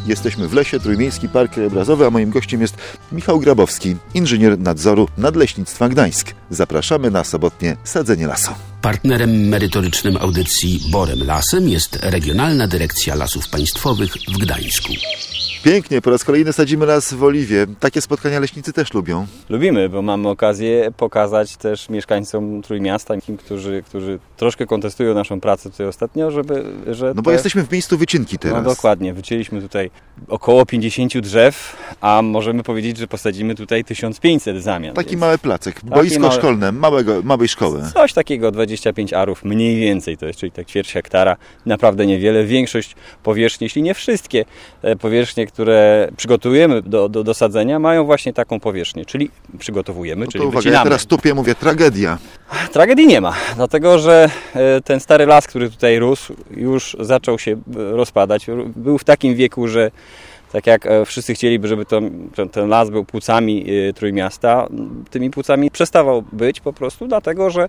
Jesteśmy w lesie, Trójmiejski Park Krajobrazowy, a moim gościem jest Michał Grabowski, inżynier nadzoru Nadleśnictwa Gdańsk. Zapraszamy na sobotnie sadzenie lasu. Partnerem merytorycznym audycji Borem Lasem jest Regionalna Dyrekcja Lasów Państwowych w Gdańsku. Pięknie, po raz kolejny sadzimy las w Oliwie. Takie spotkania leśnicy też lubią. Lubimy, bo mamy okazję pokazać też mieszkańcom Trójmiasta, którzy troszkę kontestują naszą pracę tutaj ostatnio, że... No bo jesteśmy w miejscu wycinki teraz. No dokładnie, wycięliśmy tutaj około 50 drzew, a możemy powiedzieć, że posadzimy tutaj 1500 w zamian. Taki mały placek, boisko szkolne, małej szkoły. Coś takiego, 25 arów, mniej więcej to jest, czyli tak ćwierć hektara, naprawdę niewiele. Większość powierzchni, jeśli nie wszystkie powierzchnie, które przygotujemy do sadzenia, mają właśnie taką powierzchnię, czyli przygotowujemy, czyli uwaga, wycinamy. Ja teraz tupię, mówię tragedia. Tragedii nie ma, dlatego że ten stary las, który tutaj rósł, już zaczął się rozpadać. Był w takim wieku, że tak jak wszyscy chcieliby, żeby ten las był płucami Trójmiasta, tymi płucami przestawał być po prostu, dlatego że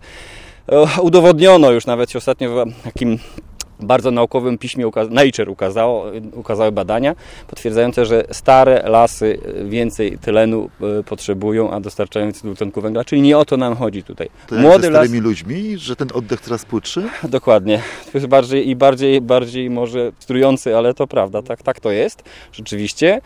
udowodniono już nawet się ostatnio w takim bardzo naukowym piśmie Nature ukazały badania potwierdzające, że stare lasy więcej tlenu potrzebują, a dostarczają więcej dwutlenku węgla, czyli nie o to nam chodzi tutaj. To jak ze starymi ludźmi, że ten oddech teraz płytszy? Dokładnie. To jest bardziej może trujący, ale to prawda, tak to jest. Rzeczywiście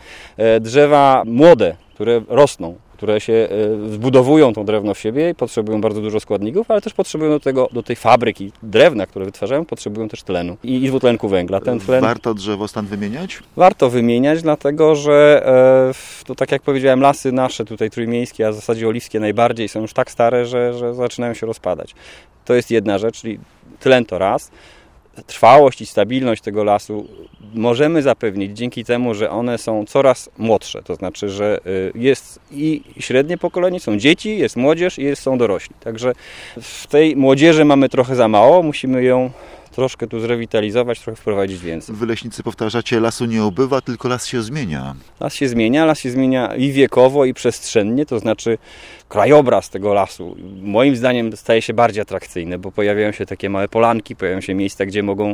drzewa młode, które rosną, które się wbudowują tą drewno w siebie i potrzebują bardzo dużo składników, ale też potrzebują do tej fabryki drewna, które wytwarzają, potrzebują też tlenu i dwutlenku węgla. Ten tlen... Warto drzewostan wymieniać? Warto wymieniać, dlatego że to tak jak powiedziałem, lasy nasze tutaj trójmiejskie, a w zasadzie oliwskie najbardziej są już tak stare, że zaczynają się rozpadać. To jest jedna rzecz, czyli tlen to raz. Trwałość i stabilność tego lasu możemy zapewnić dzięki temu, że one są coraz młodsze. To znaczy, że jest i średnie pokolenie, są dzieci, jest młodzież i są dorośli. Także w tej młodzieży mamy trochę za mało, musimy ją troszkę tu zrewitalizować, trochę wprowadzić więcej. Wy leśnicy powtarzacie, lasu nie ubywa, tylko las się zmienia. Las się zmienia i wiekowo, i przestrzennie, to znaczy krajobraz tego lasu moim zdaniem staje się bardziej atrakcyjny, bo pojawiają się takie małe polanki, pojawiają się miejsca, gdzie mogą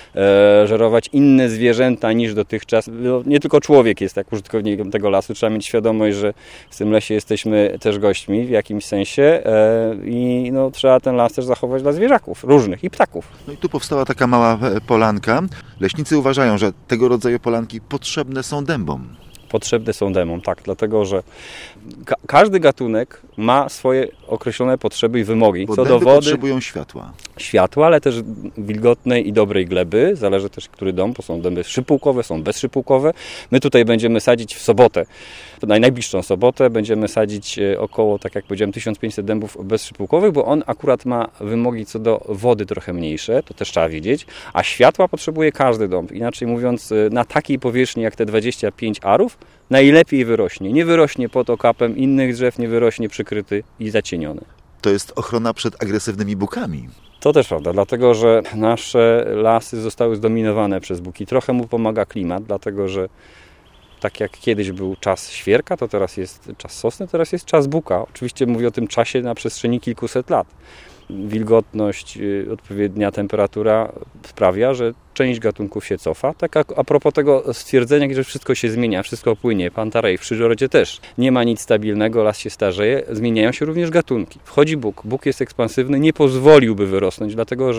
żerować inne zwierzęta niż dotychczas. No, nie tylko człowiek jest tak użytkownikiem tego lasu, trzeba mieć świadomość, że w tym lesie jesteśmy też gośćmi w jakimś sensie i no, trzeba ten las też zachować dla zwierzaków różnych i ptaków. No i tu powstała taka mała polanka. Leśnicy uważają, że tego rodzaju polanki potrzebne są dębom. Potrzebne są dębom, tak, dlatego że każdy gatunek ma swoje określone potrzeby i wymogi. Bo co do dęby wody, potrzebują światła, ale też wilgotnej i dobrej gleby. Zależy też, który dąb, bo są dęby szypułkowe, są bezszypułkowe. My tutaj będziemy sadzić w sobotę, najbliższą sobotę będziemy sadzić około, tak jak powiedziałem, 1500 dębów bezszypułkowych, bo on akurat ma wymogi co do wody trochę mniejsze, to też trzeba wiedzieć, a światła potrzebuje każdy dąb. Inaczej mówiąc, na takiej powierzchni jak te 25 arów najlepiej wyrośnie. Nie wyrośnie pod okapem innych drzew, nie wyrośnie przykryty i zacieniony. To jest ochrona przed agresywnymi bukami. To też prawda, dlatego że nasze lasy zostały zdominowane przez buki. Trochę mu pomaga klimat, dlatego że tak jak kiedyś był czas świerka, to teraz jest czas sosny, teraz jest czas buka. Oczywiście mówię o tym czasie na przestrzeni kilkuset lat. Wilgotność, odpowiednia temperatura sprawia, że część gatunków się cofa. Tak a propos tego stwierdzenia, że wszystko się zmienia, wszystko płynie, Pantarej, w przyrodzie też. Nie ma nic stabilnego, las się starzeje, zmieniają się również gatunki. Wchodzi buk, buk jest ekspansywny, nie pozwoliłby wyrosnąć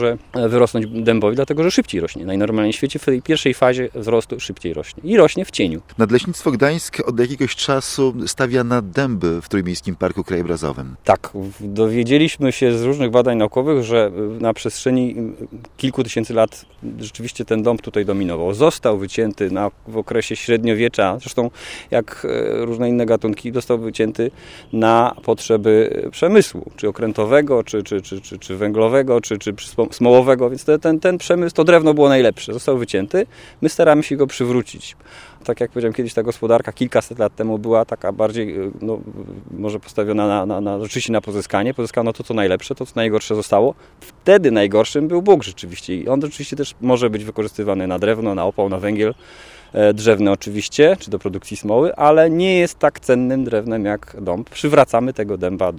dębowi, dlatego że szybciej rośnie. Najnormalniej w świecie w tej pierwszej fazie wzrostu szybciej rośnie i rośnie w cieniu. Nadleśnictwo Gdańsk od jakiegoś czasu stawia na dęby w Trójmiejskim Parku Krajobrazowym. Tak. Dowiedzieliśmy się z różnych badań naukowych, że na przestrzeni kilku tysięcy lat rzeczywiście ten dąb tutaj dominował. Został wycięty w okresie średniowiecza, zresztą jak różne inne gatunki, został wycięty na potrzeby przemysłu, czy okrętowego, czy węglowego, czy smołowego, więc ten przemysł, to drewno było najlepsze. Został wycięty, my staramy się go przywrócić. Tak jak powiedziałem, kiedyś ta gospodarka kilkaset lat temu była taka bardziej, może postawiona rzeczywiście na pozyskanie. Pozyskano to, co najlepsze, to, co najgorsze zostało. Wtedy najgorszym był buk rzeczywiście. I on rzeczywiście też może być wykorzystywany na drewno, na opał, na węgiel drzewny oczywiście, czy do produkcji smoły, ale nie jest tak cennym drewnem jak dąb. Przywracamy tego dęba do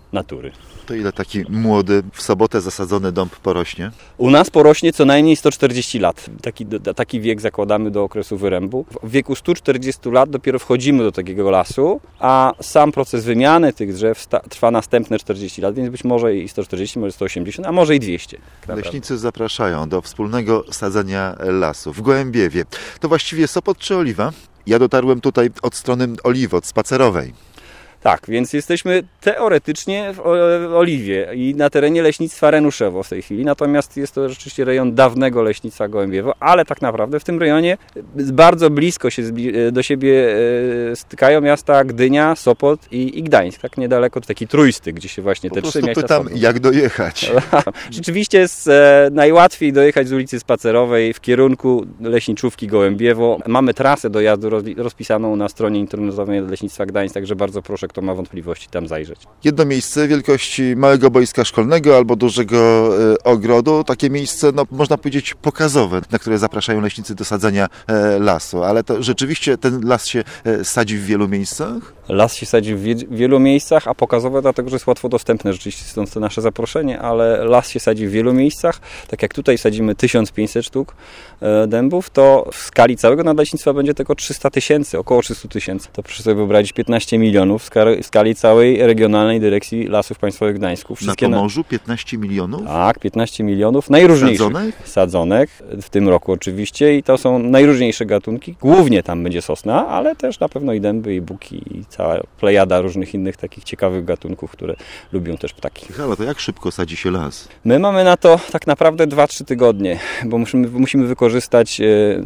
natury. To ile taki młody, w sobotę zasadzony dąb porośnie? U nas porośnie co najmniej 140 lat. Taki wiek zakładamy do okresu wyrębu. W wieku 140 lat dopiero wchodzimy do takiego lasu, a sam proces wymiany tych drzew trwa następne 40 lat, więc być może i 140, może 180, a może i 200. Leśnicy zapraszają do wspólnego sadzenia lasu w Gołębiewie. To właściwie Sopot czy Oliwa? Ja dotarłem tutaj od strony Oliwy, od spacerowej. Tak, więc jesteśmy teoretycznie w Oliwie i na terenie leśnictwa Renuszewo w tej chwili, natomiast jest to rzeczywiście rejon dawnego leśnictwa Gołębiewo, ale tak naprawdę w tym rejonie bardzo blisko się do siebie stykają miasta Gdynia, Sopot i Gdańsk, tak niedaleko, taki trójstyk, gdzie się właśnie te trzy miasta pytam, jak dojechać? Rzeczywiście jest najłatwiej dojechać z ulicy Spacerowej w kierunku leśniczówki Gołębiewo. Mamy trasę dojazdu rozpisaną na stronie internetowej Leśnictwa Gdańsk, także bardzo proszę, kto ma wątpliwości, tam zajrzeć. Jedno miejsce wielkości małego boiska szkolnego albo dużego ogrodu, takie miejsce, no, można powiedzieć, pokazowe, na które zapraszają leśnicy do sadzenia lasu, ale to rzeczywiście ten las się sadzi w wielu miejscach? Las się sadzi w wielu miejscach, a pokazowe dlatego, że jest łatwo dostępne, rzeczywiście stąd to nasze zaproszenie, ale las się sadzi w wielu miejscach. Tak jak tutaj sadzimy 1500 sztuk dębów, to w skali całego nadleśnictwa będzie tylko 300 000, około 300 000. To proszę sobie wyobrazić 15 milionów w skali całej Regionalnej Dyrekcji Lasów Państwowych w Gdańsku. Na Pomorzu 15 milionów? Tak, 15 milionów najróżniejszych sadzonek w tym roku oczywiście i to są najróżniejsze gatunki. Głównie tam będzie sosna, ale też na pewno i dęby, i buki, i cała plejada różnych innych takich ciekawych gatunków, które lubią też ptaki. Ale to jak szybko sadzi się las? My mamy na to tak naprawdę 2-3 tygodnie, bo musimy wykorzystać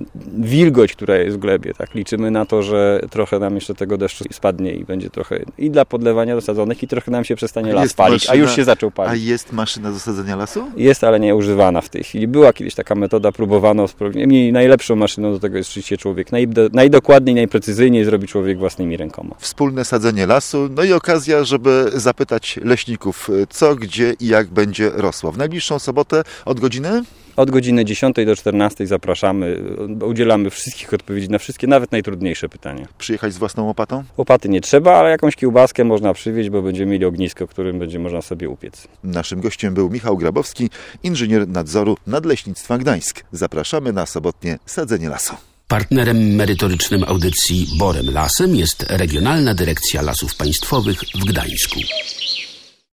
wilgoć, która jest w glebie. Tak? Liczymy na to, że trochę nam jeszcze tego deszczu spadnie i będzie trochę i dla podlewania dosadzonych i trochę nam się przestanie las palić, a już się zaczął palić. A jest maszyna do sadzenia lasu? Jest, ale nie używana w tej chwili. Była kiedyś taka metoda, próbowano. Najlepszą maszyną do tego jest rzeczywiście człowiek. Najdokładniej, najprecyzyjniej zrobi człowiek własnymi rękoma. Wspólne sadzenie lasu, no i okazja, żeby zapytać leśników, co, gdzie i jak będzie rosło. W najbliższą sobotę od godziny? Od godziny 10 do 14 zapraszamy, udzielamy wszystkich odpowiedzi na wszystkie, nawet najtrudniejsze pytania. Przyjechać z własną łopatą? Łopaty nie trzeba, ale jakąś kiełbaskę można przywieźć, bo będziemy mieli ognisko, którym będzie można sobie upiec. Naszym gościem był Michał Grabowski, inżynier nadzoru Nadleśnictwa Gdańsk. Zapraszamy na sobotnie sadzenie lasu. Partnerem merytorycznym audycji Borem Lasem jest Regionalna Dyrekcja Lasów Państwowych w Gdańsku.